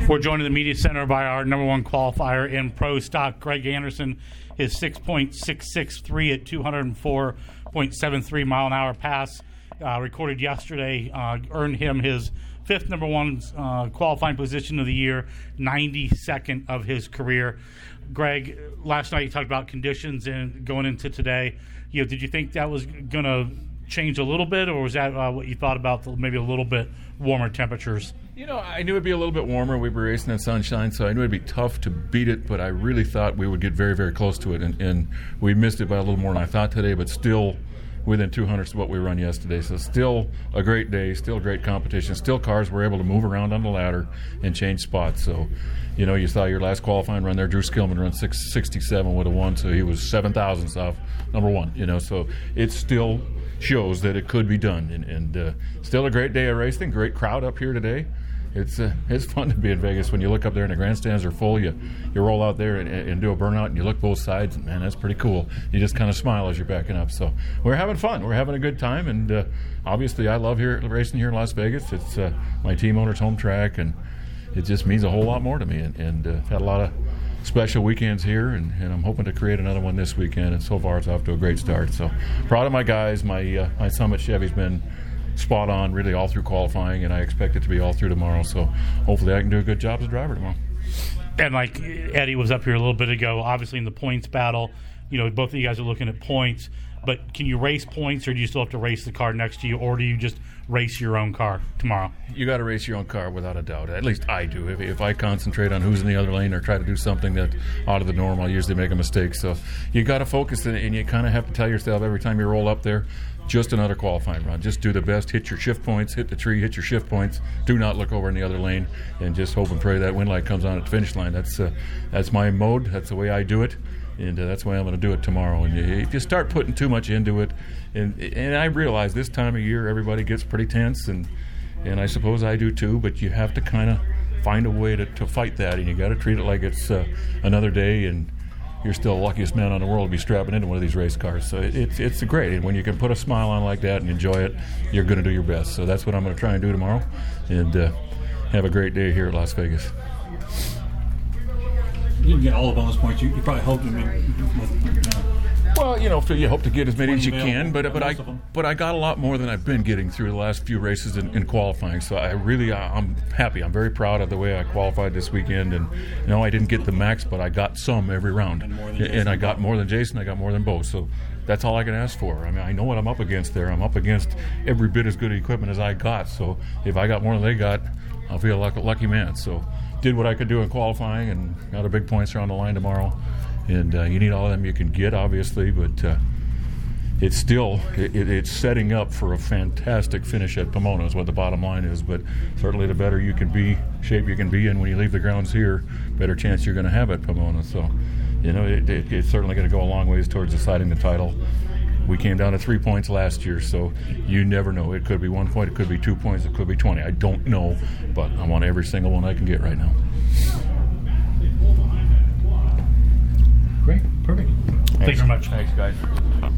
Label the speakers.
Speaker 1: We're joined in the media center by our number one qualifier in pro stock, Greg Anderson. His 6.663 at 204.73 mile an hour pass recorded yesterday earned him his fifth number one qualifying position of the year, 92nd of his career. Greg, last night you talked about conditions and going into today. Did you think that was going to change a little bit, or was that what you thought about maybe a little bit warmer temperatures?
Speaker 2: I knew it'd be a little bit warmer. We were racing in sunshine, so I knew it'd be tough to beat it, but I really thought we would get very, very close to it, and we missed it by a little more than I thought today, but still within 200 of what we run yesterday. So still a great day, still great competition, still cars were able to move around on the ladder and change spots. So, you saw your last qualifying run there. Drew Skillman run 667 would have won, so he was 7,000ths off number one. So it still shows that it could be done, and still a great day of racing. Great crowd up here today. It's fun to be in Vegas when you look up there and the grandstands are full. You roll out there and do a burnout and you look both sides, and man, that's pretty cool. You just kind of smile as you're backing up. So we're having fun. We're having a good time, and obviously I love racing here in Las Vegas. It's my team owner's home track, and it just means a whole lot more to me. And had a lot of special weekends here, and I'm hoping to create another one this weekend. And so far it's off to a great start. So proud of my guys. My Summit Chevy's been spot on really all through qualifying, and I expect it to be all through tomorrow, so hopefully I can do a good job as a driver tomorrow.
Speaker 1: And like Eddie was up here a little bit ago, obviously in the points battle, both of you guys are looking at points, but can you race points, or do you still have to race the car next to you, or do you just race your own car tomorrow?
Speaker 2: You got to race your own car without a doubt. At least I do. If I concentrate on who's in the other lane or try to do something that's out of the norm, I'll usually make a mistake. So you got to focus, and you kind of have to tell yourself every time you roll up there, just another qualifying run. Just do the best. Hit your shift points. Hit the tree. Hit your shift points. Do not look over in the other lane, and just hope and pray that win light comes on at the finish line. That's my mode. That's the way I do it, and that's the way I'm going to do it tomorrow. And if you start putting too much into it, and I realize this time of year everybody gets pretty tense, and I suppose I do too. But you have to kind of find a way to fight that, and you got to treat it like it's another day, and you're still the luckiest man in the world to be strapping into one of these race cars. So it's great. And when you can put a smile on like that and enjoy it, you're going to do your best. So that's what I'm going to try and do tomorrow, and have a great day here at Las Vegas.
Speaker 3: You didn't get all the bonus points. You probably hoped to
Speaker 2: Well, you hope to get as many as you can, but I got a lot more than I've been getting through the last few races in qualifying. So I'm happy. I'm very proud of the way I qualified this weekend. And I didn't get the max, but I got some every round, and I got more than Jason. I got more than both. So that's all I can ask for. I mean, I know what I'm up against there. I'm up against every bit as good equipment as I got. So if I got more than they got, I'll feel like a lucky man. So did what I could do in qualifying, and got a big points on the line tomorrow. And you need all of them you can get, obviously, but it's still it's setting up for a fantastic finish at Pomona is what the bottom line is. But certainly the better you can be, shape you can be in when you leave the grounds here, better chance you're going to have at Pomona. So, it's certainly going to go a long ways towards deciding the title. We came down to 3 points last year, so you never know. It could be 1 point, it could be 2 points, it could be 20. I don't know, but I want every single one I can get right now.
Speaker 3: Great, perfect.
Speaker 1: Thanks very much.
Speaker 2: Thanks, guys.